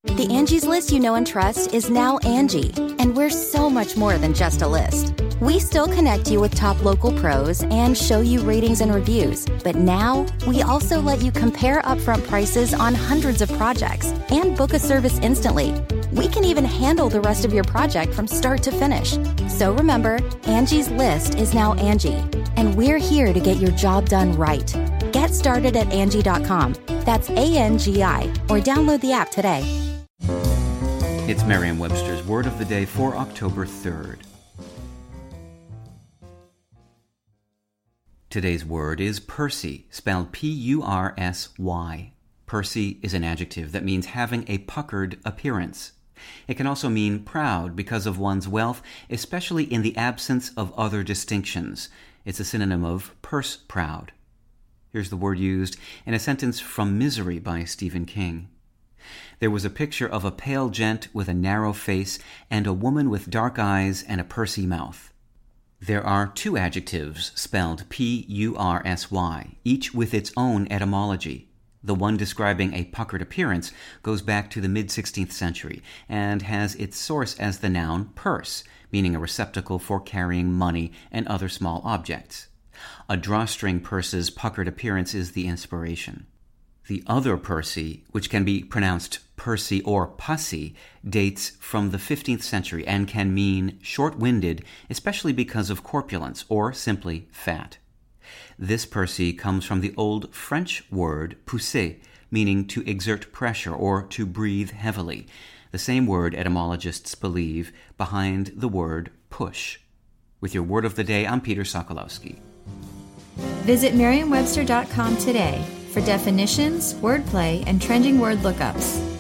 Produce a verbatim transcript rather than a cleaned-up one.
The Angie's List you know and trust is now Angie, and we're so much more than just a list. We still connect you with top local pros and show you ratings and reviews, but now we also let you compare upfront prices on hundreds of projects and book a service instantly. We can even handle the rest of your project from start to finish. So remember, Angie's List is now Angie, and we're here to get your job done right. Get started at Angie dot com. That's A N G I, or download the app today. It's Merriam-Webster's Word of the Day for October third. Today's word is pursy, spelled P U R S Y. Pursy is an adjective that means having a puckered appearance. It can also mean proud because of one's wealth, especially in the absence of other distinctions. It's a synonym of purse-proud. Here's the word used in a sentence from Misery by Stephen King. There was a picture of a pale gent with a narrow face and a woman with dark eyes and a pursy mouth. There are two adjectives spelled P U R S Y, each with its own etymology. The one describing a puckered appearance goes back to the mid-sixteenth century and has its source as the noun purse, meaning a receptacle for carrying money and other small objects. A drawstring purse's puckered appearance is the inspiration. The other Pursy, which can be pronounced Percy or Pussy, dates from the fifteenth century and can mean short-winded, especially because of corpulence or simply fat. This Pursy comes from the old French word pousser, meaning to exert pressure or to breathe heavily, the same word etymologists believe behind the word push. With your Word of the Day, I'm Peter Sokolowski. Visit Merriam Webster dot com today for definitions, wordplay, and trending word lookups.